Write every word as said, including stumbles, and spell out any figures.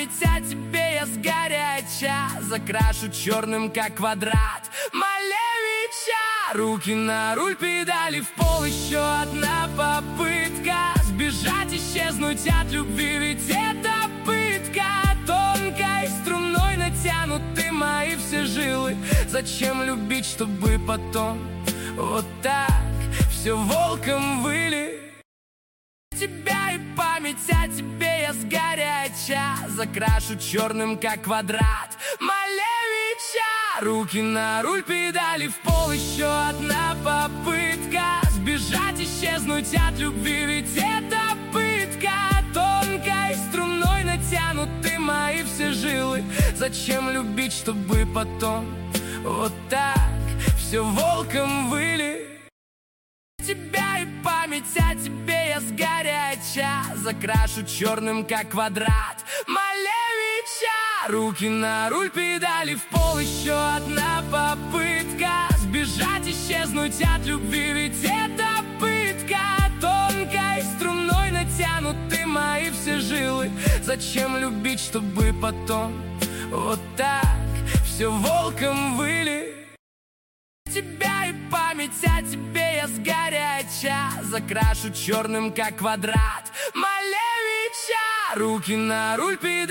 память о тебе я сгоряча закрашу черным, как квадрат Малевича. Руки на руль, педали в пол, еще одна попытка сбежать, исчезнуть от любви, ведь это пытка. Тонкой струной натянуты мои все жилы. Зачем любить, чтобы потом вот так все волком выли? Тебя и память о тебе я сгоряча закрашу черным, как квадрат Малевича. Руки на руль, педали в пол, еще одна попытка сбежать, исчезнуть от любви, ведь это пытка. Тонкой струной натянуты мои все жилы. Зачем любить, чтобы потом вот так все волком выли? Тебя и память о тебе я сгоряча закрашу черным, как квадрат Малевича. Руки на руль, педали в пол, еще одна попытка сбежать, исчезнуть от любви, ведь это пытка. Тонкой струной натянуты мои все жилы. Зачем любить, чтобы потом вот так все волком выли? Тебя и память о тебе я сгоряча закрашу черным, как квадрат Малевича. Руки на руль, педали